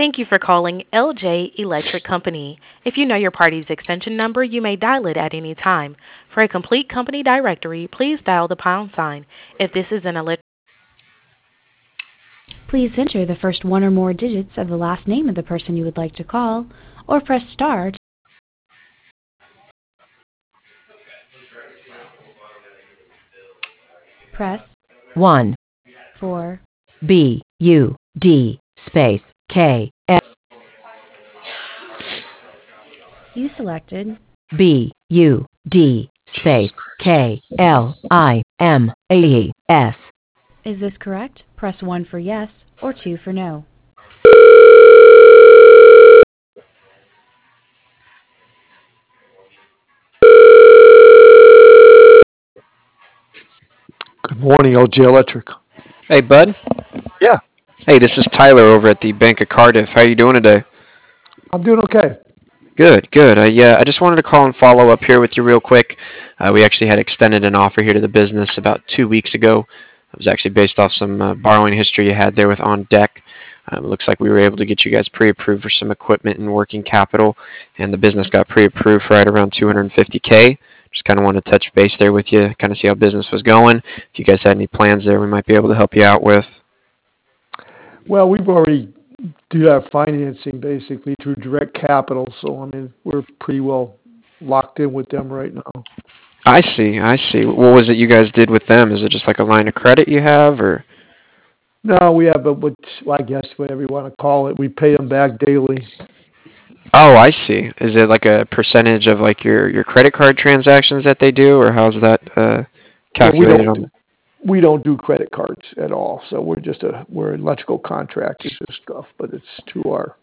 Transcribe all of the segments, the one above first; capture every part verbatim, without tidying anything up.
Thank you for calling L J Electric Company. If you know your party's extension number, you may dial it at any time. For a complete company directory, please dial the pound sign. If this is an electric Please enter the first one or more digits of the last name of the person you would like to call, or press star. Press one four. B U D space K F You selected. B U D space K L I M A E S. Is this correct? Press one for yes or two for no. Good morning, L J Electric. Hey, bud. Yeah, Hey, this is Tyler over at the Bank of Cardiff. How you doing today? I'm doing okay. Good, good. I yeah, I just wanted to call and follow up here with you real quick. Uh, we actually had extended an offer here to the business about two weeks ago. It was actually based off some uh, borrowing history you had there with On Deck. Um, it looks like we were able to get you guys pre-approved for some equipment and working capital, and the business got pre-approved for right around two hundred fifty K. Just kind of wanted to touch base there with you, kind of see how business was going. If you guys had any plans there, we might be able to help you out with. Well, we've already do our financing basically through direct capital, so I mean we're pretty well locked in with them right now. I see, I see. What was it you guys did with them? Is it just like a line of credit you have, or? No, we have a what well, I guess whatever you want to call it. We pay them back daily. Oh, I see. Is it like a percentage of like your your credit card transactions that they do, or how's that uh, Well, we calculated don't on? we don't do credit cards at all, so we're just a we're electrical contractors and stuff, but it's to our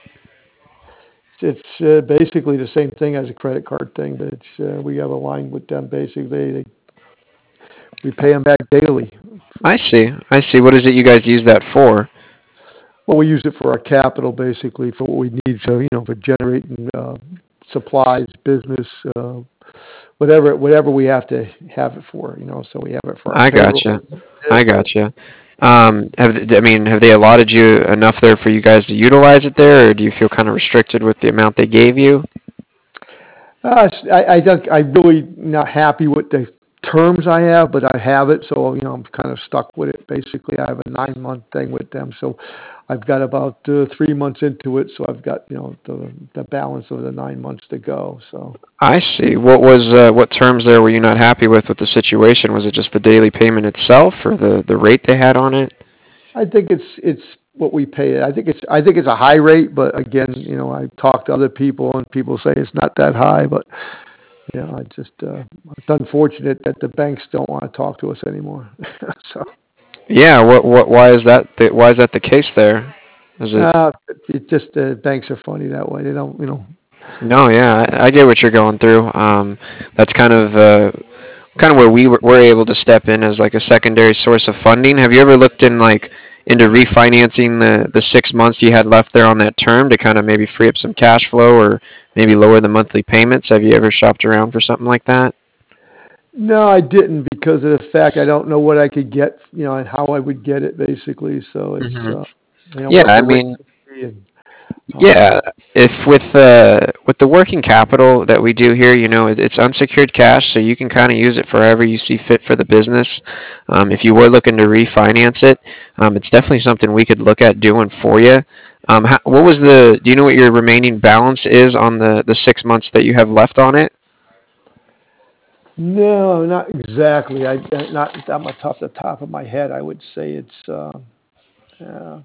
it's uh, basically the same thing as a credit card thing, but it's uh, we have a line with them basically. They, we pay them back daily. I see, I see. What is it you guys use that for? Well, we use it for our capital, basically, for what we need. So, you know, for generating uh, supplies, business, uh, whatever, whatever we have to have it for. You know, so we have it for our I payroll. gotcha, I gotcha. Um, have I mean, have they allotted you enough there for you guys to utilize it there, or do you feel kind of restricted with the amount they gave you? Uh, I, I don't, I'm really not happy with the terms I have, but I have it, so you know I'm kind of stuck with it. Basically, I have a nine month thing with them, so I've got about uh, three months into it, so I've got you know the the balance of the nine months to go. So I see. What was uh, what terms there were you not happy with with the situation? Was it just the daily payment itself, or the the rate they had on it? I think it's it's what we pay. I think it's I think it's a high rate, but again, you know, I talk to other people and people say it's not that high, but you know, I just uh, it's unfortunate that the banks don't want to talk to us anymore. so Yeah. What what? Why is that? The, why is that the case there? Is it? uh, it just uh, banks are funny that way. They don't, you know. No. Yeah. I, I get what you're going through. Um, that's kind of uh, kind of where we were, were able to step in as like a secondary source of funding. Have you ever looked in like into refinancing the the six months you had left there on that term to kind of maybe free up some cash flow or maybe lower the monthly payments? Have you ever shopped around for something like that? No, I didn't because of the fact I don't know what I could get, you know, and how I would get it basically. So it's hmm uh, you know Yeah, what I the rate mean, would be and um, yeah, if with uh with the working capital that we do here, you know, it, it's unsecured cash, so you can kind of use it for however you see fit for the business. Um, if you were looking to refinance it, um, it's definitely something we could look at doing for you. Um, how, what was the? Do you know what your remaining balance is on the the six months that you have left on it? no, not exactly. I not that much off the top of my head. I would say it's uh, uh,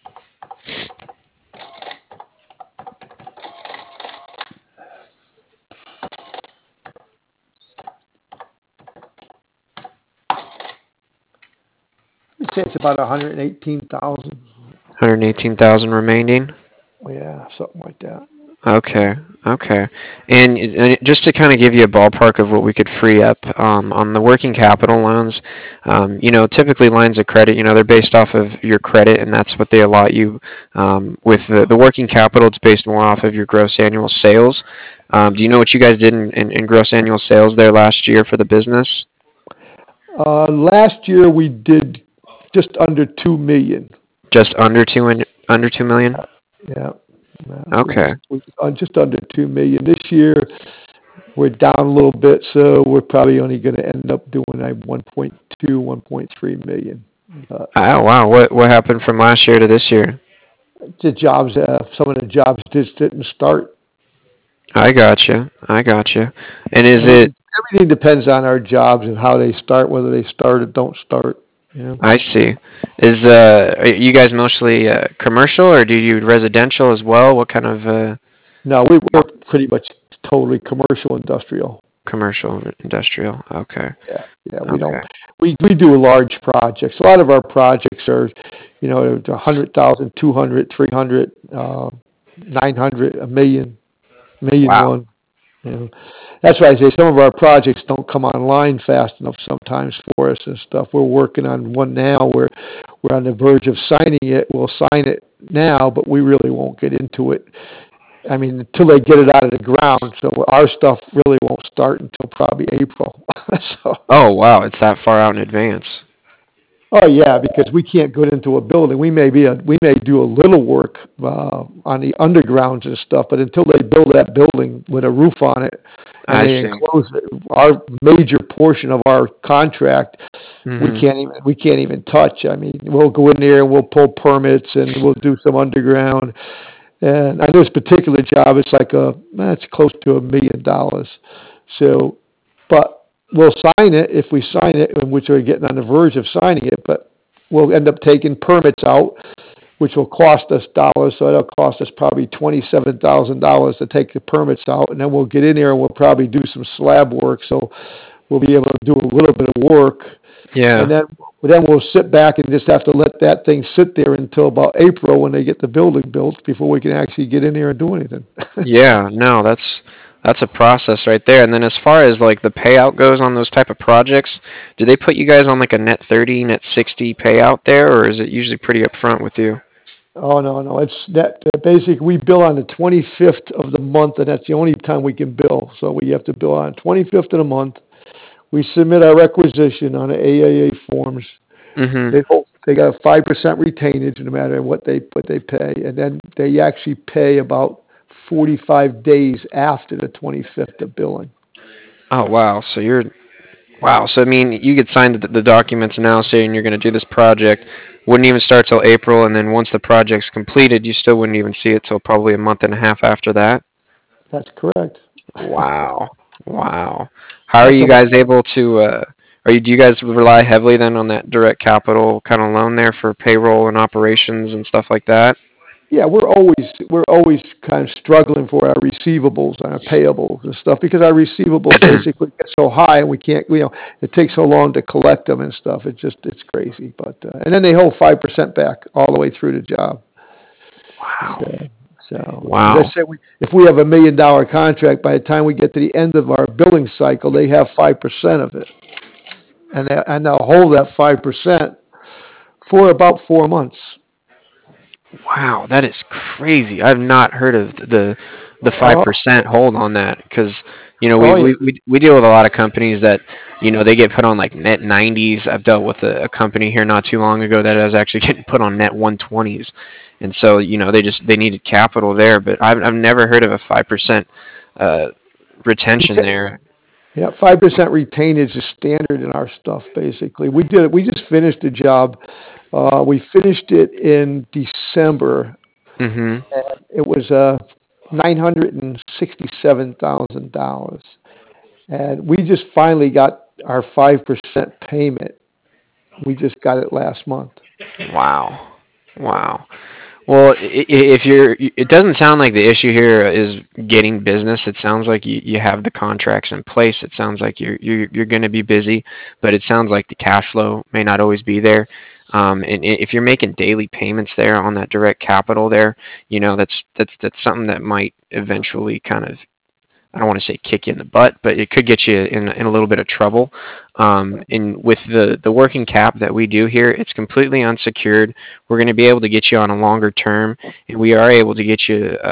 I'd say it's about one hundred eighteen thousand. one hundred eighteen thousand remaining. Yeah, something like that. Okay, okay. And, and just to kind of give you a ballpark of what we could free up um, on the working capital loans, um, you know, typically lines of credit, you know, they're based off of your credit, and that's what they allot you. Um, with the, the working capital, it's based more off of your gross annual sales. Um, do you know what you guys did in, in, in gross annual sales there last year for the business? Uh, last year we did just under two million. Just under two and under two million. Yeah. Yeah. We Okay. just we uh, just under two million this year. We're down a little bit, so we're probably only going to end up doing like one point two, one point three million. But Oh wow. What what happened from last year to this year? the jobs, uh, some of the jobs just didn't start. I gotcha. I gotcha. And is it? Everything everything depends on our jobs and how they start, whether they start or don't start. You know. I see. Is uh, are you guys mostly uh, commercial or do you do residential as well? What kind of uh, No, we, we're pretty much totally commercial industrial. commercial industrial? Okay. Yeah, yeah, we don't. Okay. We we do large projects. A lot of our projects are, you know, a hundred thousand, two hundred, three hundred, uh, nine hundred, a million, million Wow. one. You know, that's why I say some of our projects don't come online fast enough sometimes for us and stuff. We're working on one now where we're on the verge of signing it. We'll sign it now, but we really won't get into it. I mean, until they get it out of the ground. So our stuff really won't start until probably April. so. Oh wow, it's that far out in advance. Oh yeah, because we can't go into a building. We may be a, we may do a little work uh, on the undergrounds and stuff, but until they build that building with a roof on it and I they see. enclose it, our major portion of our contract, Hmm. we can't even we can't even touch. I mean, we'll go in there and we'll pull permits and we'll do some underground. And on this particular job, it's like a it's close to a million dollars. So, but we'll sign it if we sign it, and which we're getting on the verge of signing it. But we'll end up taking permits out, which will cost us dollars. So it'll cost us probably twenty-seven thousand dollars to take the permits out, and then we'll get in there and we'll probably do some slab work. So we'll be able to do a little bit of work, Yeah. and then then we'll sit back and just have to let that thing sit there until about April when they get the building built before we can actually get in there and do anything. Yeah. No, that's that's a process right there. And then as far as like the payout goes on those type of projects, do they put you guys on like a net thirty, net sixty payout there, or is it usually pretty upfront with you? Oh no, no, it's that uh, basically we bill on the twenty-fifth of the month, and that's the only time we can bill. So we have to bill on twenty-fifth of the month. We submit our requisition on the A A A forms. Mhm. They hope they got a five percent retainage no matter what they what they pay, and then they actually pay about forty-five days after the twenty-fifth of billing. Oh wow. So you're wow. So I mean, you could sign the, the documents now saying you're going to do this project. Wouldn't even start till April, and then once the project's completed, you still wouldn't even see it till probably a month and a half after that. That's correct. Wow. Wow. How are That's you a, guys able to uh are you do you guys rely heavily then on that direct capital kind of loan there for payroll and operations and stuff like that? yeah, we're always we're always kind of struggling for our receivables and our payables and stuff because our receivables basically get so high and we can't you know it takes so long to collect them and stuff. It just it's crazy. But uh, and then they hold five percent back all the way through the job. Wow. So, so as Wow. I said, we, if we have a million dollar contract, by the time we get to the end of our billing cycle, they have five percent of it, and they, and they'll hold that five percent for about four months. Wow, that is crazy. I've not heard of the the five Oh, percent hold on that because you know we, oh yeah, we we we deal with a lot of companies that you know they get put on like net nineties. I've dealt with a, a company here not too long ago that was actually getting put on net one twenties, and so you know they just they needed capital there. But I've I've never heard of a five percent uh retention there. yeah, five percent retainage is standard in our stuff. Basically, we did it. We just finished the job. Uh, we finished it in December, Mhm. and it was uh, nine hundred and sixty-seven thousand dollars, and we just finally got our five percent payment. We just got it last month. Wow. Wow. Well, i- i- if you're, it doesn't sound like the issue here is getting business. It sounds like you, you have the contracts in place. It sounds like you're you're you're going to be busy, but it sounds like the cash flow may not always be there. Um, and i- if you're making daily payments there on that direct capital there, you know that's that's that's something that might eventually kind of I don't want to say kick you in the butt, but it could get you in in a little bit of trouble. Um, and with the the working cap that we do here, it's completely unsecured. We're going to be able to get you on a longer term, and we are able to get you uh,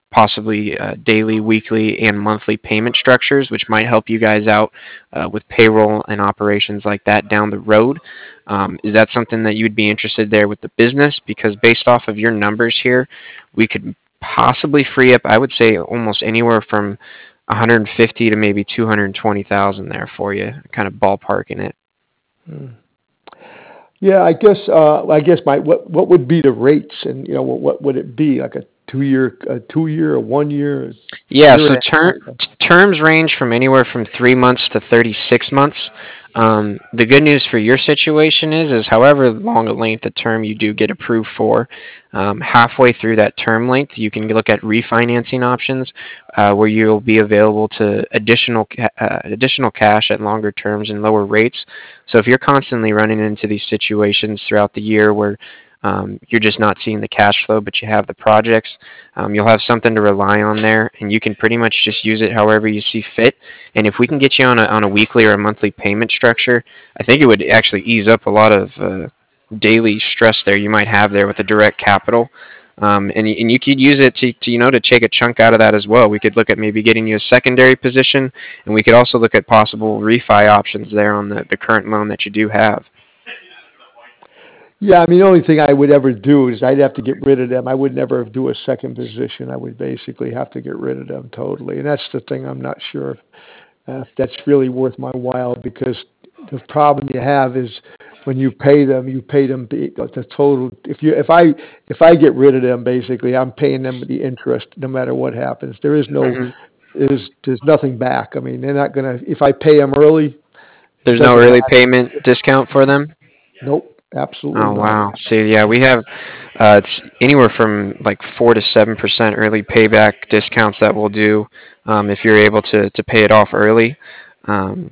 possibly uh, daily, weekly, and monthly payment structures, which might help you guys out uh, with payroll and operations like that down the road. Um, is that something that you'd be interested there with the business? Because based off of your numbers here, we could possibly free up, I would say, almost anywhere from one hundred fifty to maybe two hundred twenty thousand there for you, kind of ballparking it. Hmm. Yeah, I guess uh, I guess my what what would be the rates, and you know what what would it be, like a two year a two year or one year? Yeah, so ter- terms range from anywhere from three months to thirty six months. Um, the good news for your situation is, is however long a length of term you do get approved for, um, halfway through that term length, you can look at refinancing options uh, where you'll be available to additional ca- uh, additional cash at longer terms and lower rates. So if you're constantly running into these situations throughout the year where um, you're just not seeing the cash flow, but you have the projects, um, you'll have something to rely on there, and you can pretty much just use it however you see fit. And if we can get you on a on a weekly or a monthly payment structure, I think it would actually ease up a lot of uh, daily stress there you might have there with the direct capital. Um, and and you could use it to, to you know to take a chunk out of that as well. We could look at maybe getting you a secondary position, and we could also look at possible refi options there on the, the current loan that you do have. Yeah, I mean, the only thing I would ever do is I'd have to get rid of them. I would never do a second position. I would basically have to get rid of them totally, and that's the thing I'm not sure if, uh, if that's really worth my while, because the problem you have is when you pay them, you pay them the, the total. If you if I if I get rid of them, basically I'm paying them the interest no matter what happens. There is no Mm-hmm. there's there's nothing back. I mean, they're not gonna. If I pay them early, it There's no doesn't early matter. payment discount for them? Nope, absolutely Oh, not. wow. See, yeah, we have uh, it's anywhere from like four to seven percent early payback discounts that we'll do um, if you're able to, to pay it off early. Um,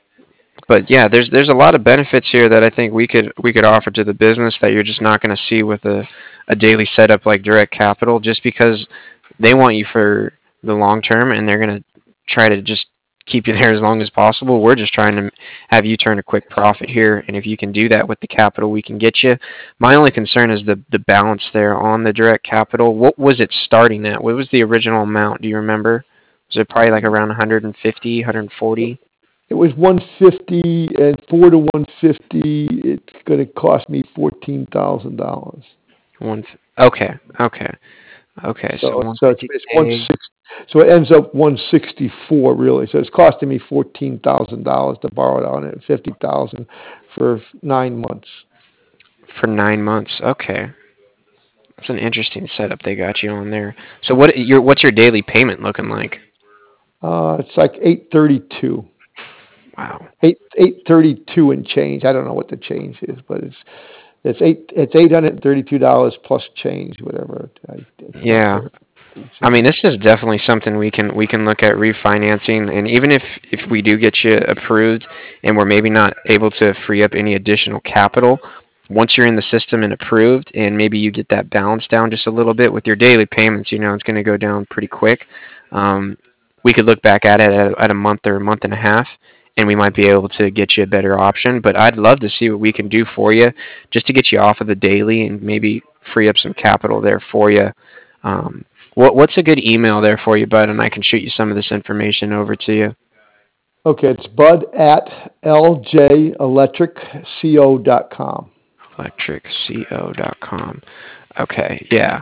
but yeah, there's there's a lot of benefits here that I think we could we could offer to the business that you're just not going to see with a, a daily setup like Direct Capital, just because they want you for the long term and they're going to try to just keep you there as long as possible. We're just trying to have you turn a quick profit here, and if you can do that with the capital we can get you. My only concern is the the balance there on the Direct Capital. What was it starting at? What was the original amount? Do you remember? Was it probably like around one hundred fifty, one hundred forty? It was one fifty, and four to one fifty. It's going to cost me fourteen thousand dollars. One. Okay. Okay. Okay. So So one so it's, fifty it's one k. six. So it ends up one sixty four really. So it's costing me fourteen thousand dollars to borrow it on it, fifty thousand for nine months. For nine months. Okay. That's an interesting setup they got you on there. So what your what's your daily payment looking like? Uh, it's like eight thirty two. Wow. Eight eight thirty two and change. I don't know what the change is, but it's it's eight it's eight hundred and thirty two dollars plus change, whatever. I, it's Yeah. I mean, this is definitely something we can we can look at refinancing, and even if if we do get you approved and we're maybe not able to free up any additional capital, once you're in the system and approved, and maybe you get that balance down just a little bit with your daily payments, you know, it's going to go down pretty quick. Um, we could look back at it at, at a month or a month and a half, and we might be able to get you a better option. But I'd love to see what we can do for you, just to get you off of the daily and maybe free up some capital there for you. Um, what what's a good email there for you, Bud, and I can shoot you some of this information over to you. Okay, it's bud at l j electric co dot com. electric co dot com. Okay, yeah.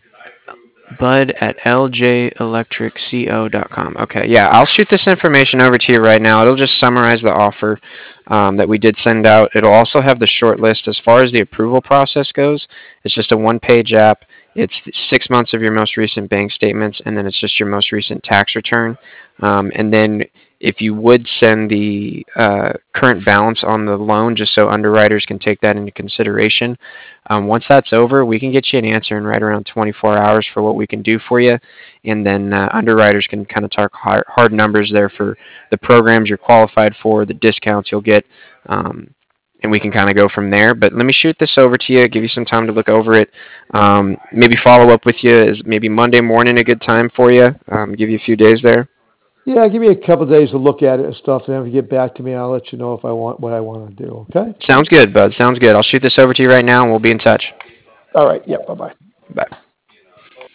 Bud at l j electric co dot com. Okay, yeah, I'll shoot this information over to you right now. It'll just summarize the offer um, that we did send out. It'll also have the short list as far as the approval process goes. It's just a one-page app. It's six months of your most recent bank statements, and then it's just your most recent tax return. Um, and then if you would send the uh, current balance on the loan, just so underwriters can take that into consideration. Um, once that's over, we can get you an answer in right around twenty-four hours for what we can do for you, and then uh, underwriters can kind of talk hard, hard numbers there for the programs you're qualified for, the discounts you'll get, um, and we can kind of go from there. But let me shoot this over to you, give you some time to look over it, um, maybe follow up with you. Is maybe Monday morning a good time for you? Um, give you a few days there. Yeah, give me a couple of days to look at it and stuff, and then if you get back to me, I'll let you know if I want what I want to do. Okay? Sounds good, Bud. Sounds good. I'll shoot this over to you right now, and we'll be in touch. All right. Yeah. Bye bye. Bye.